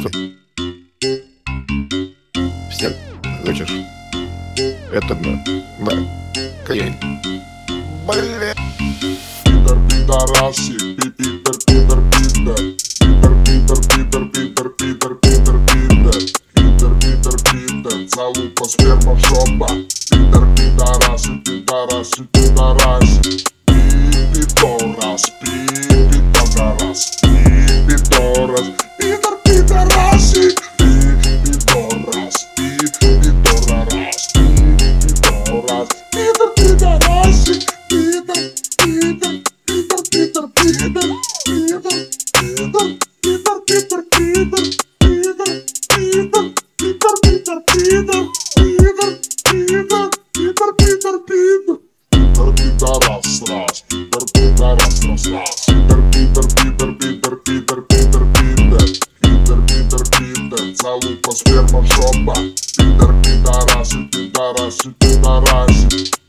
что... Всем хочешь? Это да. Каянь. Блин. Питер, пидораси, Питер, Питер, Питер, Питер, Питер, Питер, Питер, Питер, Питер, Питер, Питер, Питер, залупа, сперма, жопа. Питер, пидораси, пидораси, пидораси. Пидорас, пидорас, пидорас. Питер, пидораси, пидорас, пидорас, пидорас. Питер, пидораси, Питер, Питер, Питер, Питер, Питер, Питер, Питер, Питер, Питер, Питер, Питер, Питер, Питер, Питер, Питер, Питер, Питер, Питер. Питер, пидорас, раз, Питер, пидорас, раз, раз. Питер, Питер, Питер, Питер, Питер, Питер, Питер, Питер, Питер, залупа, сперма, жопа. Питер, пидораси, пидораси, пидораси.